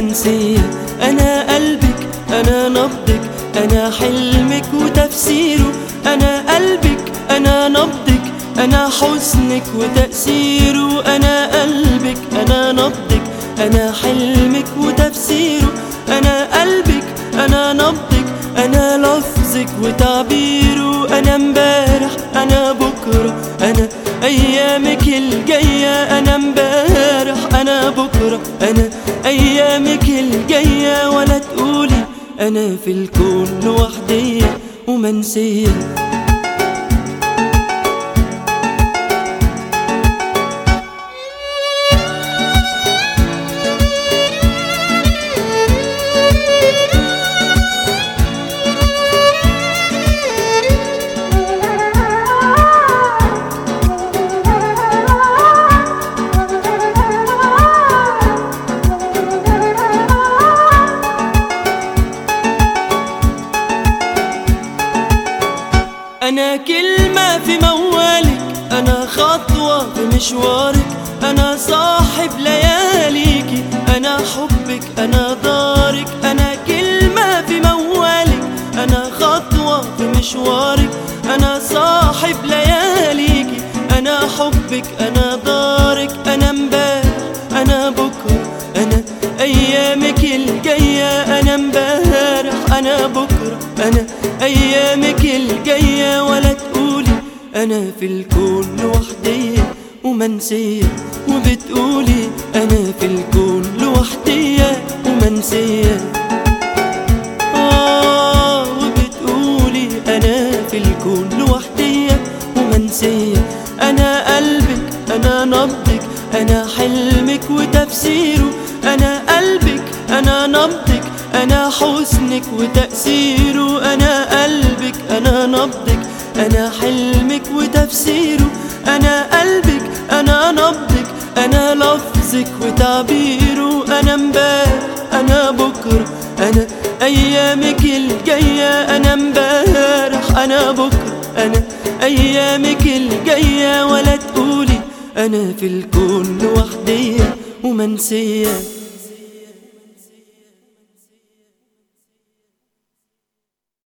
ومنسية. أنا قلبك، أنا نبضك، أنا حلمك وتفسيره. أنا قلبك، أنا نبضك، أنا حسنك وتأثيره. أنا قلبك، أنا نبضك، أنا حلمك وتفسيره. أنا قلبك، أنا نبضك، أنا لفظك وتعبيره. أنا امبارح، أنا بكرة، أنا أيامك الجاية. أنا امبارح، أنا بكرة، أنا أيامك الجاية. ولا تقولي أنا في الكون لوحدي ومنسية. أنا كلمة في موالك، أنا خطوة في مشوارك، أنا صاحب لياليكي، أنا حبك، أنا دارك. أنا كلمة في موالك، أنا خطوة في مشوارك، أنا صاحب لياليكي، أنا حبك، أنا دارك. أنا امبارح، أنا بكرة، أنا أيامك الجاية. أنا امبارح، أنا بكرة، أنا أيامك الجاية. ولا تقولي أنا في الكون لوحدي ومنسية، وبتقولي أنا في الكون لوحدي ومنسية. وبتقولي أنا في الكون لوحدي ومنسية. أنا قلبك، أنا نبضك، أنا حلمك وتفسيره. أنا قلبك، أنا نبضك، أنا حسنك وتأثيره. أنا قلبك، أنا نبضك، أنا حلمك وتفسيره. أنا قلبك، أنا نبضك، أنا لفظك وتعبيره. أنا امبارح، أنا بكرة، أنا أيامك الجاية. أنا امبارح، أنا بكرة، أنا أيامك الجاية. ولا تقولي أنا في الكون لوحدي ومنسية.